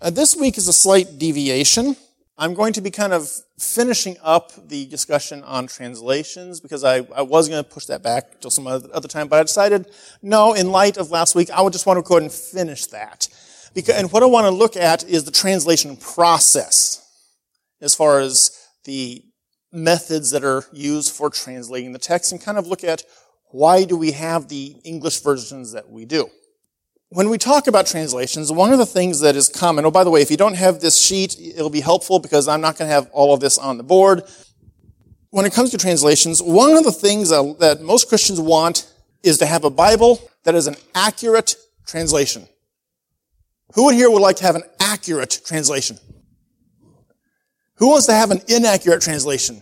This week is a slight deviation. I'm going to be kind of finishing up the discussion on translations because I was going to push that back till some other time, but I decided, no, in light of last week, I would just want to go ahead and finish that. And what I want to look at is the translation process as far as the methods that are used for translating the text and kind of look at why do we have the English versions that we do. When we talk about translations, one of the things that is common, oh, by the way, if you don't have this sheet, it'll be helpful because I'm not going to have all of this on the board. When it comes to translations, one of the things that most Christians want is to have a Bible that is an accurate translation. Who in here would like to have an accurate translation? Who wants to have an inaccurate translation?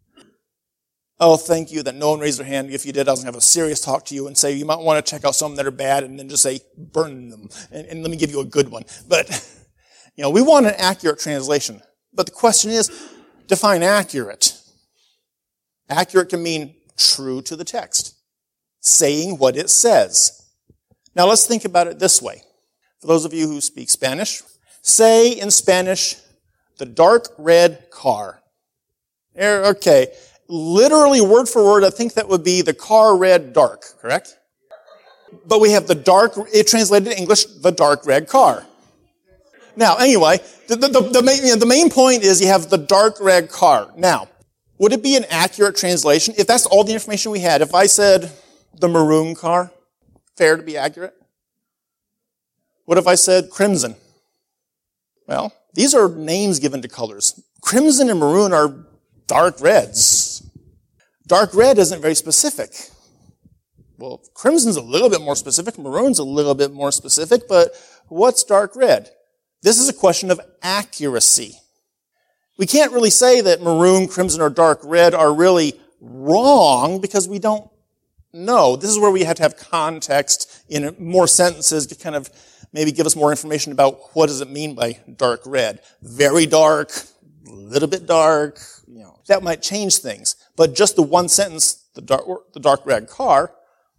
Oh, thank you that no one raised their hand. If you did, I was going to have a serious talk to you and say you might want to check out some that are bad and then just say, burn them. And let me give you a good one. But, we want an accurate translation. But the question is, define accurate. Accurate can mean true to the text. Saying what it says. Now let's think about it this way. For those of you who speak Spanish, say in Spanish, the dark red car. Okay. Literally, word for word, I think that would be the car red dark, correct? But we have it translated in English, the dark red car. Now, anyway, the main point is you have the dark red car. Now, would it be an accurate translation if that's all the information we had? If I said the maroon car, fair to be accurate? What if I said crimson? Well, these are names given to colors. Crimson and maroon are dark reds. Dark red isn't very specific. Well, crimson's a little bit more specific, maroon's a little bit more specific, but what's dark red? This is a question of accuracy. We can't really say that maroon, crimson, or dark red are really wrong because we don't know. This is where we have to have context in more sentences to kind of maybe give us more information about what does it mean by dark red. Very dark, a little bit dark, that might change things. But just the one sentence, the dark red car,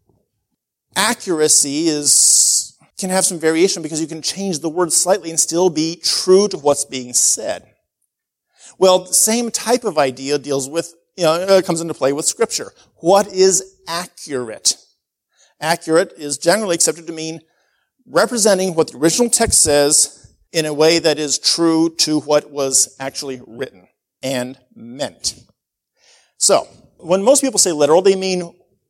accuracy can have some variation because you can change the word slightly and still be true to what's being said. Well, the same type of idea deals with, comes into play with Scripture. What is accurate? Accurate is generally accepted to mean representing what the original text says in a way that is true to what was actually written and meant. So, when most people say literal, they mean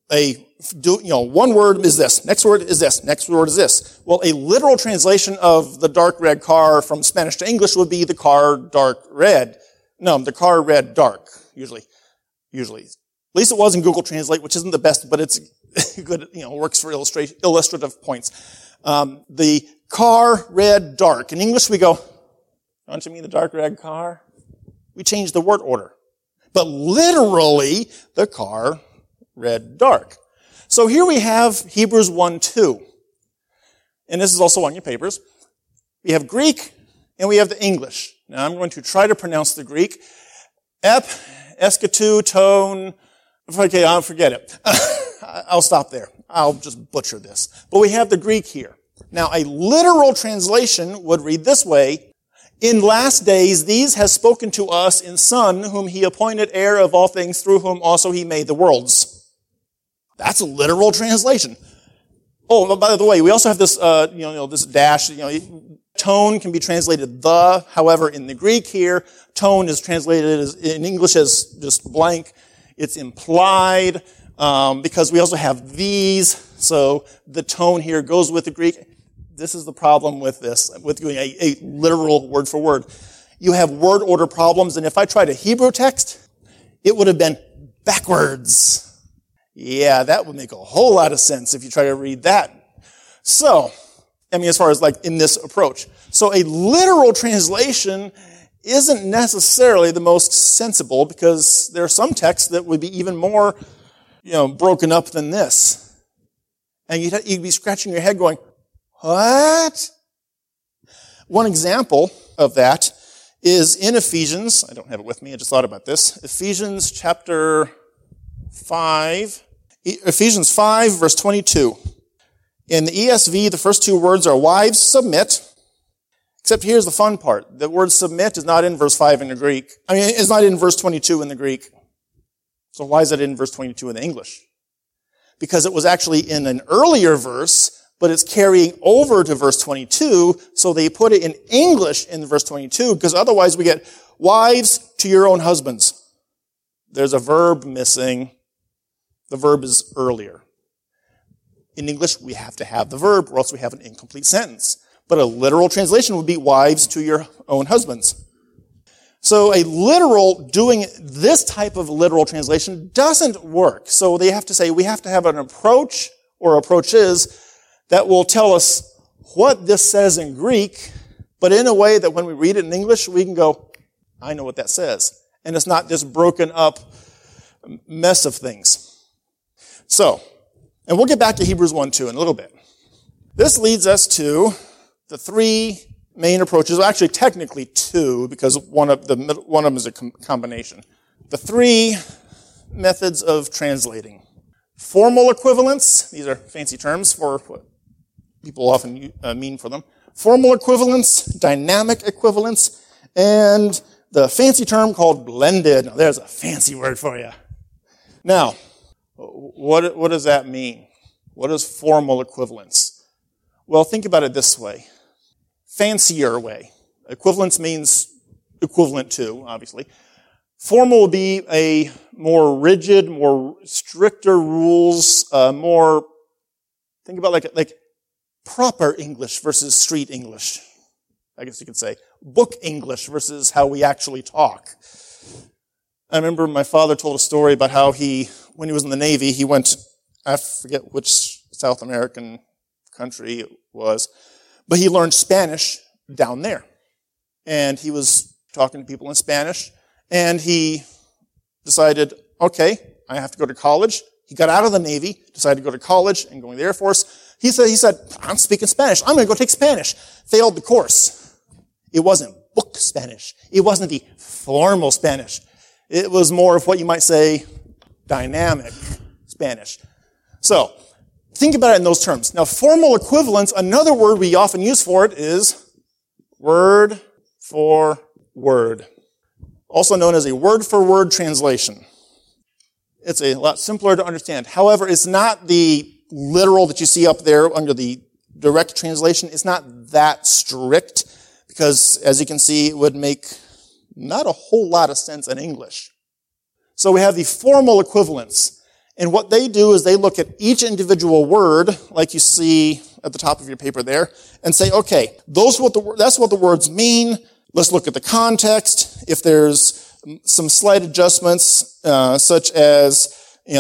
one word is this, next word is this, next word is this. Well, a literal translation of the dark red car from Spanish to English would be the car dark red. No, the car red dark, usually. At least it was in Google Translate, which isn't the best, but it's good, works for illustrative points. The car red dark. In English we go, don't you mean the dark red car? We change the word order. But literally, the car red dark. So here we have Hebrews 1:2. And this is also on your papers. We have Greek and we have the English. Now I'm going to try to pronounce the Greek. Esketou, tone. Okay, I'll forget it. I'll stop there. I'll just butcher this. But we have the Greek here. Now a literal translation would read this way. In last days, these has spoken to us in Son, whom he appointed heir of all things, through whom also he made the worlds. That's a literal translation. Oh, by the way, we also have this, this dash, tone can be translated the, however, in the Greek here, tone is translated in English as just blank. It's implied, because we also have these, so the tone here goes with the Greek. This is the problem with this, with doing a literal word for word. You have word order problems, and if I tried a Hebrew text, it would have been backwards. Yeah, that would make a whole lot of sense if you try to read that. So, as far as in this approach. So a literal translation isn't necessarily the most sensible because there are some texts that would be even more, broken up than this. And you'd be scratching your head going, what? One example of that is in Ephesians. I don't have it with me. I just thought about this. Ephesians chapter 5. Ephesians 5, verse 22. In the ESV, the first two words are wives, submit. Except here's the fun part. The word submit is not in verse 5 in the Greek. It's not in verse 22 in the Greek. So why is it in verse 22 in the English? Because it was actually in an earlier verse, but it's carrying over to verse 22, so they put it in English in verse 22, because otherwise we get, wives to your own husbands. There's a verb missing. The verb is earlier. In English, we have to have the verb, or else we have an incomplete sentence. But a literal translation would be wives to your own husbands. So a literal, doing this type of literal translation doesn't work. So they have to say we have to have an approach, or approaches, that will tell us what this says in Greek, but in a way that when we read it in English, we can go, I know what that says. And it's not this broken up mess of things. So, and we'll get back to Hebrews 1:2 in a little bit. This leads us to the three main approaches, well, actually technically two, because one of them is a combination. The three methods of translating. Formal equivalence, these are fancy terms for what people often mean for them. Formal equivalence, dynamic equivalence, and the fancy term called blended. Now, there's a fancy word for you. Now, what does that mean? What is formal equivalence? Well, think about it this way. Fancier way. Equivalence means equivalent to, obviously. Formal would be a more rigid, more stricter rules, think about like proper English versus street English. I guess you could say book English versus how we actually talk. I remember my father told a story about how when he was in the Navy, he went, I forget which South American country it was, but he learned Spanish down there. And he was talking to people in Spanish, and he decided, okay, I have to go to college. He got out of the Navy, decided to go to college and go in the Air Force. He said, I'm speaking Spanish. I'm going to go take Spanish. Failed the course. It wasn't book Spanish. It wasn't the formal Spanish. It was more of what you might say dynamic Spanish. So, think about it in those terms. Now, formal equivalence, another word we often use for it is word for word. Also known as a word-for-word translation. It's a lot simpler to understand. However, it's not the literal that you see up there under the direct translation. It's not that strict because, as you can see, it would make not a whole lot of sense in English. So we have the formal equivalence. And what they do is they look at each individual word, like you see at the top of your paper there, and say, okay, that's what the words mean. Let's look at the context. If there's some slight adjustments, such as,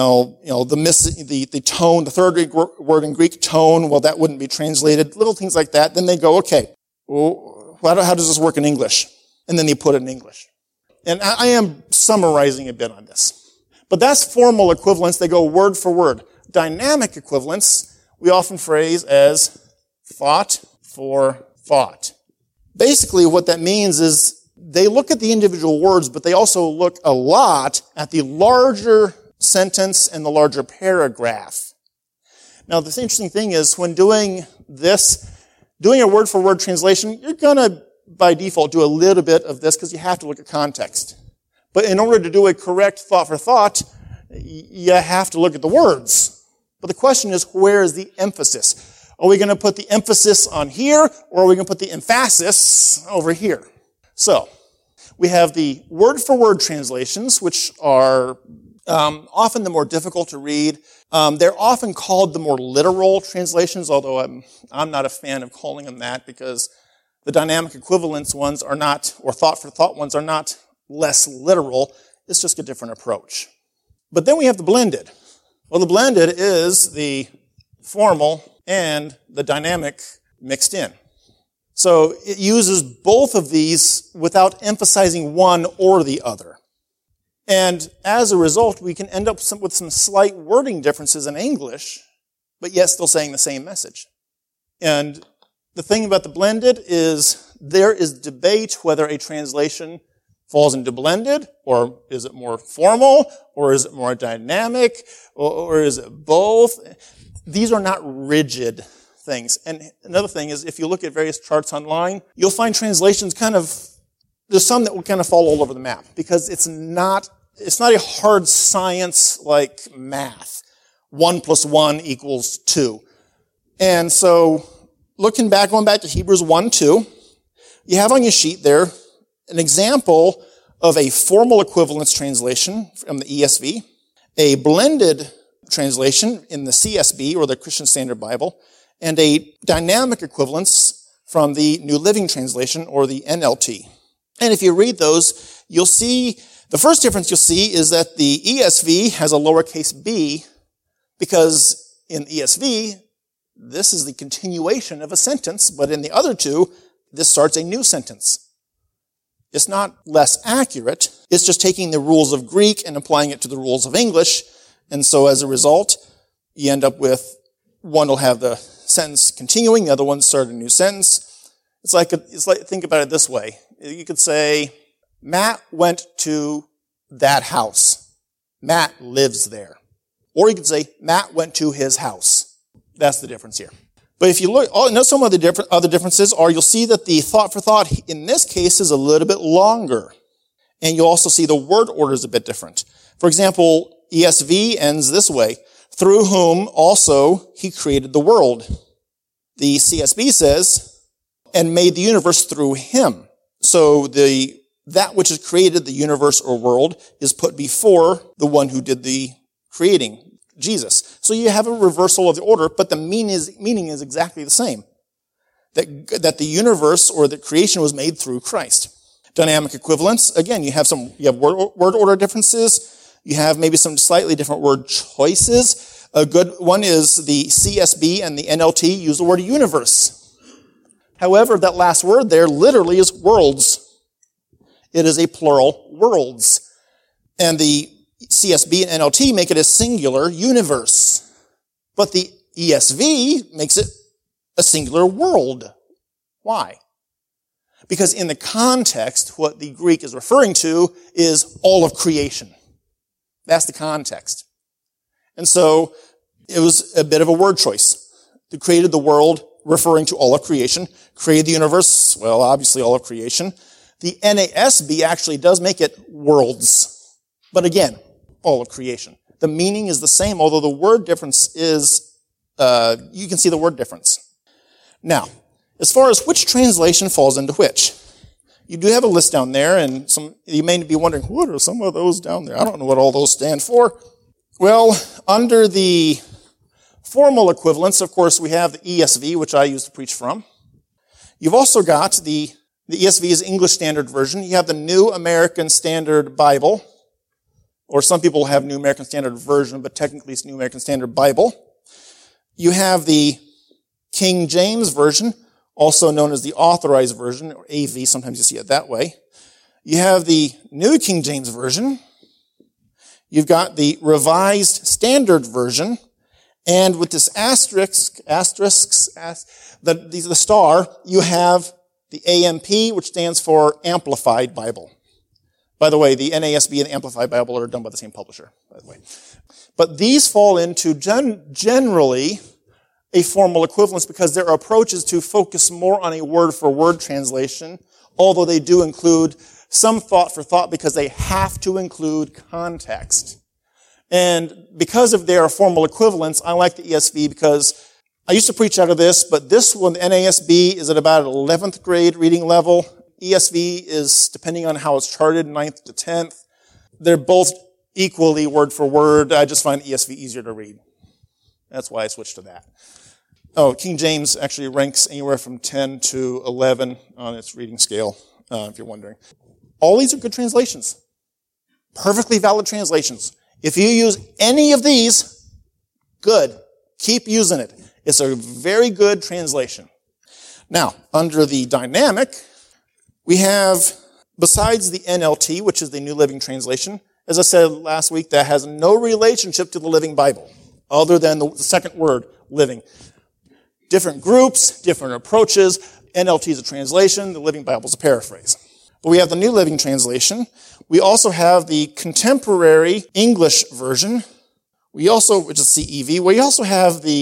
the tone, the third word in Greek, tone, well, that wouldn't be translated. Little things like that. Then they go, okay, well, how does this work in English? And then they put it in English. And I am summarizing a bit on this. But that's formal equivalence. They go word for word. Dynamic equivalence, we often phrase as thought for thought. Basically, what that means is they look at the individual words, but they also look a lot at the larger sentence and the larger paragraph. Now, this interesting thing is when doing a word-for-word translation, you're going to, by default, do a little bit of this because you have to look at context. But in order to do a correct thought for thought, you have to look at the words. But the question is, where is the emphasis? Are we going to put the emphasis on here, or are we going to put the emphasis over here? So, we have the word-for-word translations, which are often the more difficult to read. They're often called the more literal translations, although I'm not a fan of calling them that because the dynamic equivalence ones are not, or thought-for-thought ones are not less literal. It's just a different approach. But then we have the blended. Well, the blended is the formal and the dynamic mixed in. So it uses both of these without emphasizing one or the other. And as a result, we can end up with some slight wording differences in English, but yet still saying the same message. And the thing about the blended is there is debate whether a translation falls into blended, or is it more formal, or is it more dynamic, or is it both? These are not rigid things. And another thing is, if you look at various charts online, you'll find translations there's some that will kind of fall all over the map, because it's not a hard science like math. 1 + 1 = 2. And so, going back to Hebrews 1:2, you have on your sheet there an example of a formal equivalence translation from the ESV, a blended translation in the CSB, or the Christian Standard Bible, and a dynamic equivalence from the New Living Translation, or the NLT. And if you read those, you'll see, the first difference you'll see is that the ESV has a lowercase b, because in ESV, this is the continuation of a sentence, but in the other two, this starts a new sentence. It's not less accurate, it's just taking the rules of Greek and applying it to the rules of English, and so as a result, you end up with, one will have the sentence continuing, the other one start a new sentence. It's like, think about it this way. You could say, Matt went to that house. Matt lives there. Or you could say, Matt went to his house. That's the difference here. But if you look, some of the other differences are, you'll see that the thought for thought in this case is a little bit longer. And you'll also see the word order is a bit different. For example, ESV ends this way, through whom also he created the world. The CSB says, and made the universe through him. So that which is created, the universe or world, is put before the one who did the creating, Jesus. So you have a reversal of the order, but the meaning is exactly the same. That the universe or the creation was made through Christ. Dynamic equivalence, again, you have word order differences. You have maybe some slightly different word choices. A good one is the CSB and the NLT use the word universe. However, that last word there literally is worlds. It is a plural, worlds. And the CSB and NLT make it a singular universe. But the ESV makes it a singular world. Why? Because in the context, what the Greek is referring to is all of creation. That's the context. And so it was a bit of a word choice. They created the world, referring to all of creation. Created the universe, well, obviously all of creation. The NASB actually does make it worlds. But again, all of creation. The meaning is the same, although the word difference is, you can see the word difference. Now, as far as which translation falls into which, you do have a list down there, and you may be wondering, what are some of those down there? I don't know what all those stand for. Well, under the formal equivalence, of course, we have the ESV, which I used to preach from. You've also got the ESV is English Standard Version. You have the New American Standard Bible, or some people have New American Standard Version, but technically it's New American Standard Bible. You have the King James Version, also known as the Authorized Version, or AV, sometimes you see it that way. You have the New King James Version. You've got the Revised Standard Version, and with this the star, you have the AMP, which stands for Amplified Bible. By the way, the NASB and the Amplified Bible are done by the same publisher, by the way. But these fall into generally a formal equivalence because their approach is to focus more on a word-for-word translation, although they do include some thought for thought because they have to include context. And because of their formal equivalence, I like the ESV because I used to preach out of this, but this one, the NASB, is at about 11th grade reading level. ESV is, depending on how it's charted, 9th to 10th. They're both equally word for word. I just find ESV easier to read. That's why I switched to that. Oh, King James actually ranks anywhere from 10 to 11 on its reading scale, if you're wondering. All these are good translations. Perfectly valid translations. If you use any of these, good. Keep using it. It's a very good translation. Now, under the dynamic, we have, besides the NLT, which is the New Living Translation, as I said last week, that has no relationship to the Living Bible, other than the second word, living. Different groups, different approaches. NLT is a translation, the Living Bible is a paraphrase. But we have the New Living Translation. We also have the Contemporary English Version. We also, which is CEV, we also have the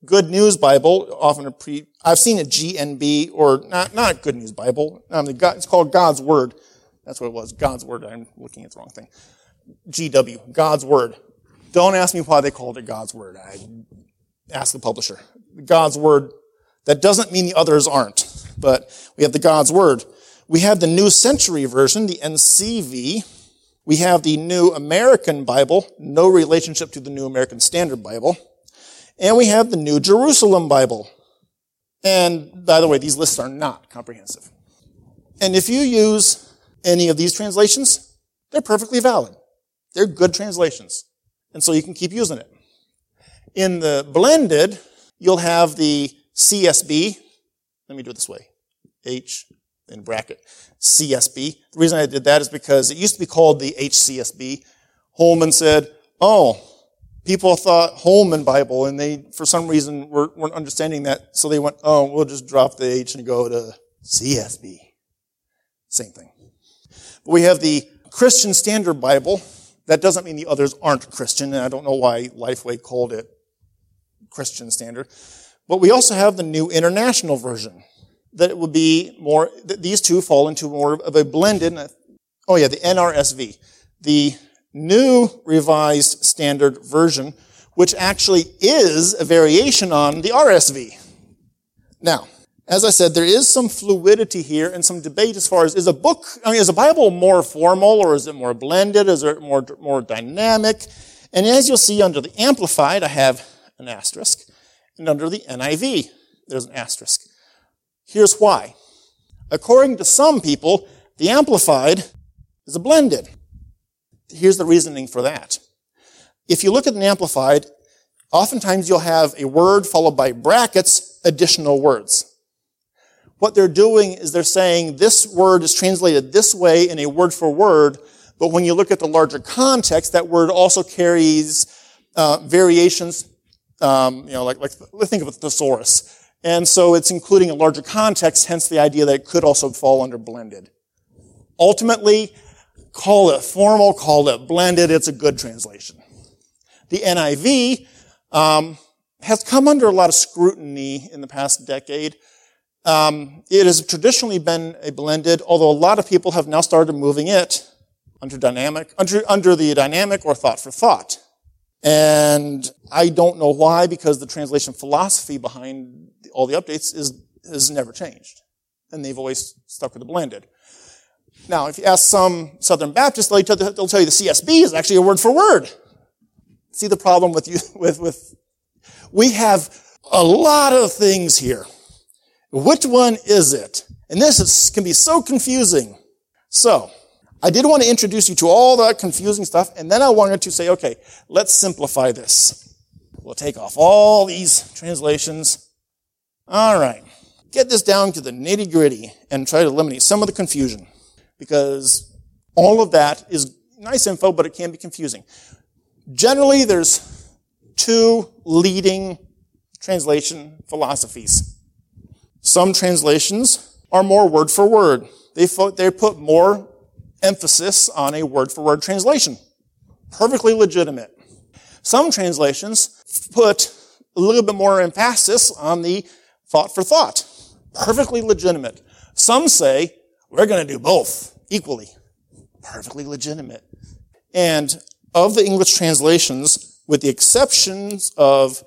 Good News Bible, often I've seen a GNB, or not Good News Bible. It's called God's Word. That's what it was, God's Word. I'm looking at the wrong thing. GW, God's Word. Don't ask me why they called it God's Word. I ask the publisher. God's Word, that doesn't mean the others aren't, but we have the God's Word. We have the New Century Version, the NCV. We have the New American Bible, no relationship to the New American Standard Bible. And we have the New Jerusalem Bible. And by the way, these lists are not comprehensive. And if you use any of these translations, they're perfectly valid. They're good translations. And so you can keep using it. In the blended, you'll have the CSB. Let me do it this way. H in bracket, CSB. The reason I did that is because it used to be called the HCSB. Holman said, people thought Holman Bible, and they, for some reason, weren't understanding that, so they went, we'll just drop the H and go to CSB. Same thing. But we have the Christian Standard Bible. That doesn't mean the others aren't Christian, and I don't know why Lifeway called it Christian Standard. But we also have the New International Version. That it would be more, these two fall into more of a blended, the NRSV. The New Revised Standard Version, which actually is a variation on the RSV. Now, as I said, there is some fluidity here and some debate as far as, is a Bible more formal, or is it more blended? Is it more dynamic? And as you'll see under the Amplified, I have an asterisk, and under the NIV, there's an asterisk. Here's why. According to some people, the Amplified is a blended. Here's the reasoning for that. If you look at an Amplified, oftentimes you'll have a word followed by brackets, additional words. What they're doing is they're saying this word is translated this way in a word for word, but when you look at the larger context, that word also carries variations, like think of a thesaurus. And so it's including a larger context, hence the idea that it could also fall under blended. Ultimately, call it formal, call it blended, it's a good translation. The NIV has come under a lot of scrutiny in the past decade. It has traditionally been a blended, although a lot of people have now started moving it under the dynamic or thought for thought. And I don't know why, because the translation philosophy behind all the updates has never changed. And they've always stuck with the blended. Now, if you ask some Southern Baptists, they'll tell you the CSB is actually a word for word. See the problem with we have a lot of things here. Which one is it? And can be so confusing. So, I did want to introduce you to all that confusing stuff, and then I wanted to say, okay, let's simplify this. We'll take off all these translations. All right. Get this down to the nitty-gritty and try to eliminate some of the confusion, because all of that is nice info, but it can be confusing. Generally, there's two leading translation philosophies. Some translations are more word for word. They put more emphasis on a word-for-word translation. Perfectly legitimate. Some translations put a little bit more emphasis on the thought for thought. Perfectly legitimate. Some say, we're going to do both equally. Perfectly legitimate. And of the English translations, with the exception of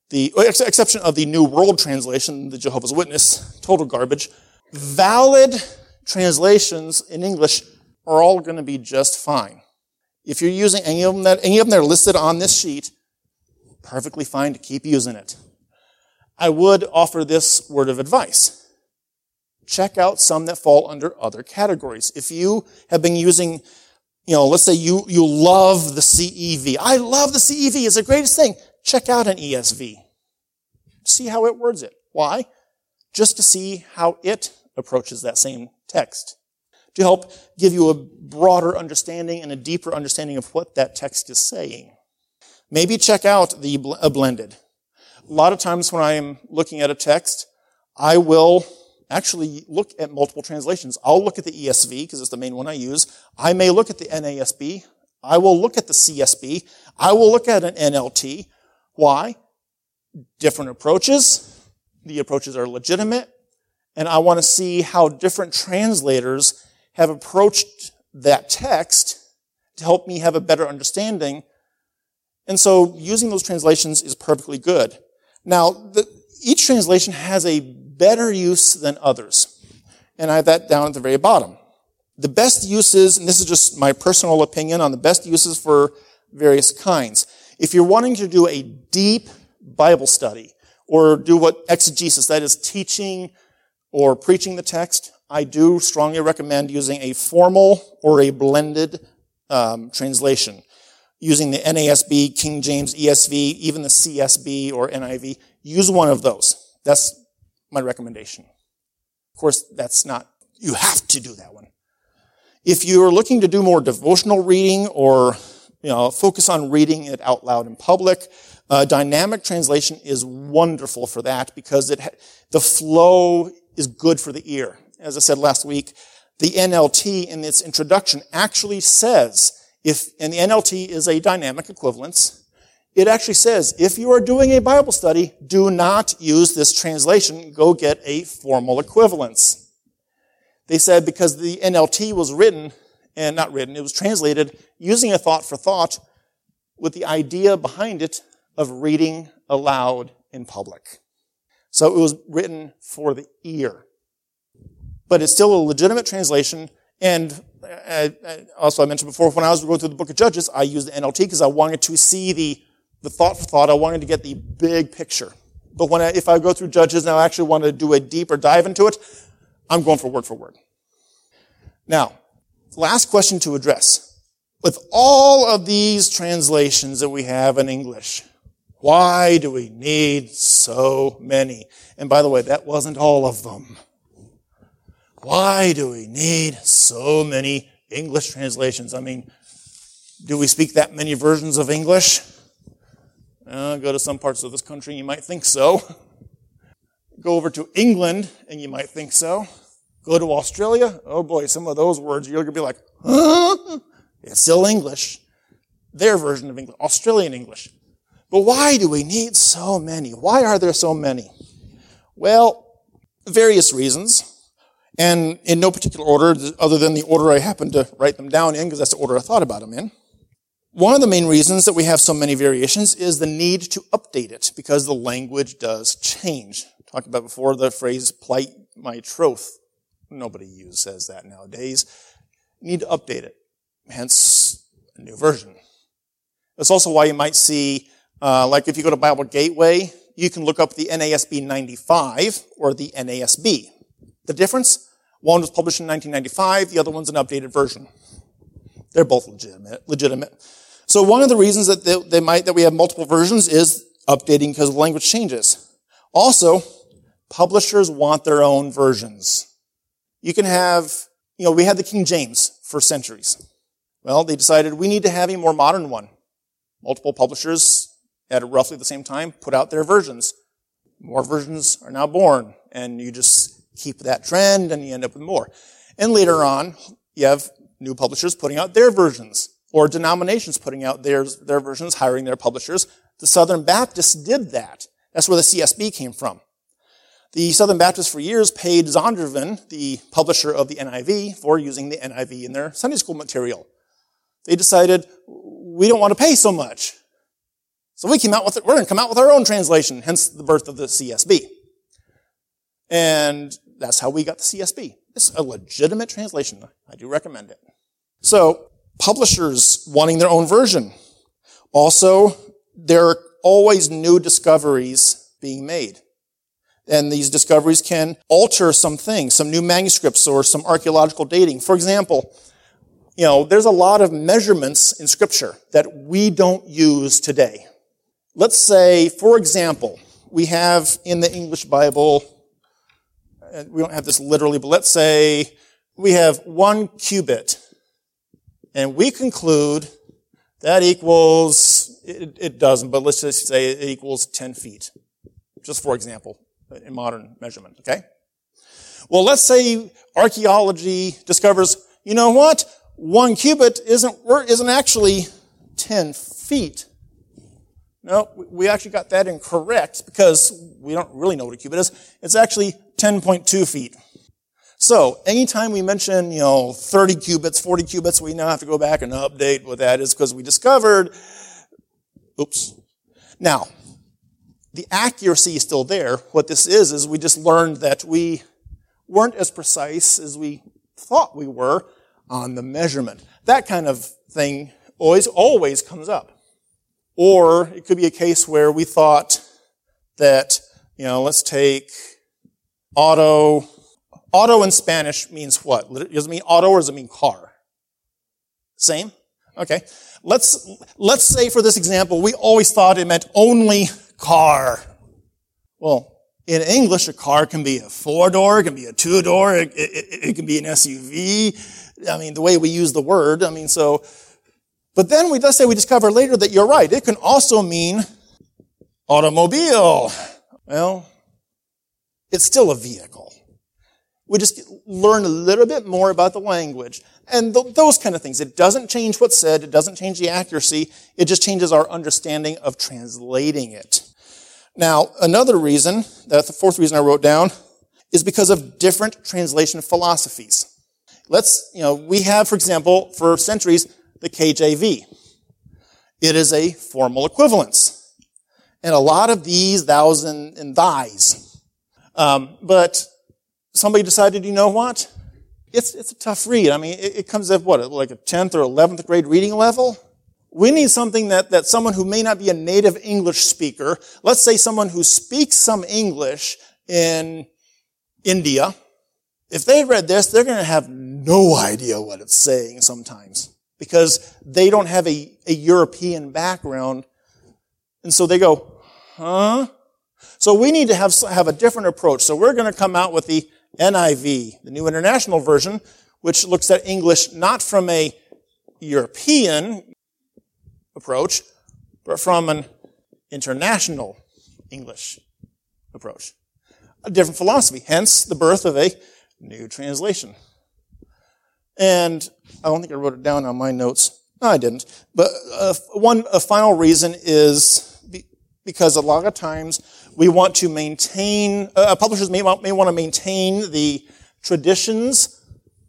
the New World Translation, the Jehovah's Witness, total garbage, valid translations in English are all going to be just fine. If you're using any of them that are listed on this sheet, perfectly fine to keep using it. I would offer this word of advice. Check out some that fall under other categories. If you have been using, let's say you love the CEV. I love the CEV. It's the greatest thing. Check out an ESV. See how it words it. Why? Just to see how it approaches that same text, to help give you a broader understanding and a deeper understanding of what that text is saying. Maybe check out a blended. A lot of times when I'm looking at a text, I will actually look at multiple translations. I'll look at the ESV, because it's the main one I use. I may look at the NASB. I will look at the CSB. I will look at an NLT. Why? different approaches. The approaches are legitimate. And I want to see how different translators have approached that text to help me have a better understanding. And so using those translations is perfectly good. Now, each translation has a better use than others. And I have that down at the very bottom. The best uses, and this is just my personal opinion on the best uses for various kinds. If you're wanting to do a deep Bible study, or do what exegesis, that is teaching or preaching the text, I do strongly recommend using a formal or a blended translation. Using the NASB, King James, ESV, even the CSB or NIV. Use one of those. That's my recommendation. Of course, that's not, you have to do that one. If you're looking to do more devotional reading or, focus on reading it out loud in public, dynamic translation is wonderful for that because the flow is good for the ear. As I said last week, the NLT in its introduction actually says, and the NLT is a dynamic equivalence, it actually says, if you are doing a Bible study, do not use this translation. Go get a formal equivalence. They said because the NLT was it was translated using a thought for thought with the idea behind it of reading aloud in public. So it was written for the ear. But it's still a legitimate translation. And also I mentioned before, when I was going through the book of Judges, I used the NLT because I wanted to see the thought for thought. I wanted to get the big picture. But if I go through Judges and I actually want to do a deeper dive into it, I'm going for word. Now, last question to address. With all of these translations that we have in English, why do we need so many? And by the way, that wasn't all of them. Why do we need so many English translations? I mean, do we speak that many versions of English? Go to some parts of this country, you might think so. Go over to England, and you might think so. Go to Australia, oh boy, some of those words, you're going to be like, huh? It's still English. Their version of English, Australian English. But why do we need so many? Why are there so many? Well, various reasons. And in no particular order, other than the order I happened to write them down in, because that's the order I thought about them in. One of the main reasons that we have so many variations is the need to update it, because the language does change. Talked about before the phrase, plight my troth. Nobody says that nowadays. You need to update it. Hence, a new version. That's also why you might see, like if you go to Bible Gateway, you can look up the NASB 95 or the NASB. The difference? One was published in 1995, the other one's an updated version. They're both legitimate. So one of the reasons that we have multiple versions is updating because the language changes. Also, publishers want their own versions. You can have, we had the King James for centuries. Well, they decided we need to have a more modern one. Multiple publishers at roughly the same time put out their versions. More versions are now born, and you just keep that trend and you end up with more. And later on, you have new publishers putting out their versions, or denominations putting out their versions, hiring their publishers. The Southern Baptists did that. That's where the CSB came from. The Southern Baptists for years paid Zondervan, the publisher of the NIV, for using the NIV in their Sunday school material. They decided, we don't want to pay so much. So we're going to come out with our own translation, hence the birth of the CSB. And that's how we got the CSB. It's a legitimate translation. I do recommend it. So, publishers wanting their own version. Also, there are always new discoveries being made. And these discoveries can alter some things, some new manuscripts or some archaeological dating. For example, there's a lot of measurements in Scripture that we don't use today. Let's say, for example, we have in the English Bible, we don't have this literally, but let's say we have 1 cubit. And we conclude that equals, it doesn't, but let's just say it equals 10 feet. Just for example, in modern measurement, okay? Well, let's say archaeology discovers, you know what? 1 cubit isn't actually 10 feet. No, we actually got that incorrect because we don't really know what a cubit is. It's actually 10.2 feet. So anytime we mention, 30 cubits, 40 cubits, we now have to go back and update what that is because we discovered, Now, the accuracy is still there. What this is we just learned that we weren't as precise as we thought we were on the measurement. That kind of thing always comes up. Or it could be a case where we thought that, let's take auto. Auto in Spanish means what? Does it mean auto or does it mean car? Same? Okay. Let's say for this example, we always thought it meant only car. Well, in English, a car can be a 4-door, it can be a 2-door, it can be an SUV. I mean, the way we use the word, but then let's say we discover later that you're right. It can also mean automobile. Well, it's still a vehicle. We just learn a little bit more about the language and those kind of things. It doesn't change what's said. It doesn't change the accuracy. It just changes our understanding of translating it. Now, another reason, that's the fourth reason I wrote down, is because of different translation philosophies. We have, for example, for centuries, the KJV. It is a formal equivalence. And a lot of these, thous, and thys. But somebody decided, you know what? It's a tough read. I mean, it comes at like a 10th or 11th grade reading level? We need something that someone who may not be a native English speaker, let's say someone who speaks some English in India, if they read this, they're going to have no idea what it's saying sometimes because they don't have a European background. And so they go, huh? So we need to have a different approach. So we're going to come out with the NIV, the New International Version, which looks at English not from a European approach, but from an international English approach. A different philosophy, hence the birth of a new translation. And I don't think I wrote it down on my notes. No, I didn't. But a final reason is because a lot of times we want to maintain, publishers may want to maintain the traditions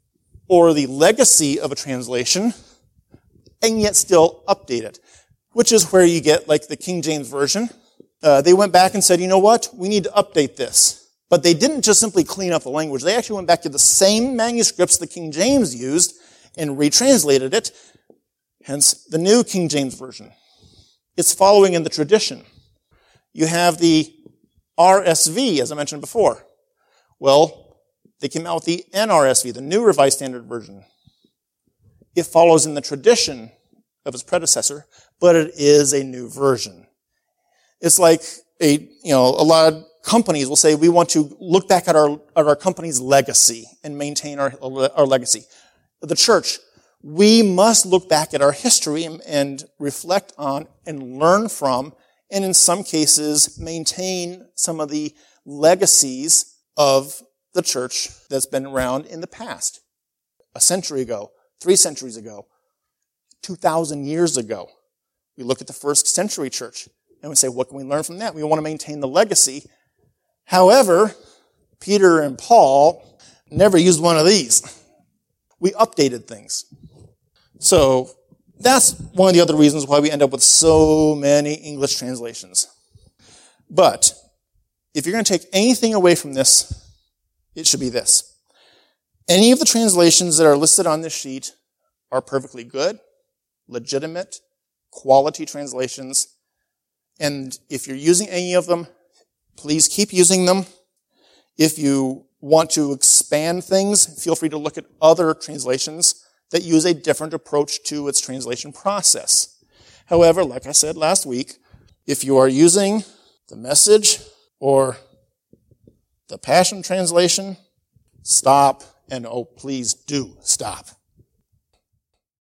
or the legacy of a translation and yet still update it, which is where you get like the King James Version. They went back and said, you know what? We need to update this. But they didn't just simply clean up the language. They actually went back to the same manuscripts the King James used and retranslated it, hence the New King James Version. It's following in the tradition. You have the RSV, as I mentioned before. Well, they came out with the NRSV, the New Revised Standard Version. It follows in the tradition of its predecessor, but it is a new version. It's like a lot of companies will say we want to look back at our company's legacy and maintain our legacy. The church, we must look back at our history and reflect on and learn from, and in some cases maintain some of the legacies of the church that's been around in the past. A century ago, 3 centuries ago, 2,000 years ago. We look at the first century church and we say, what can we learn from that? We want to maintain the legacy. However, Peter and Paul never used one of these. We updated things. So that's one of the other reasons why we end up with so many English translations. But if you're going to take anything away from this, it should be this. Any of the translations that are listed on this sheet are perfectly good, legitimate, quality translations. And if you're using any of them, please keep using them. If you want to expand things, feel free to look at other translations that use a different approach to its translation process. However, like I said last week, if you are using the Message or the Passion Translation, stop, and please do stop.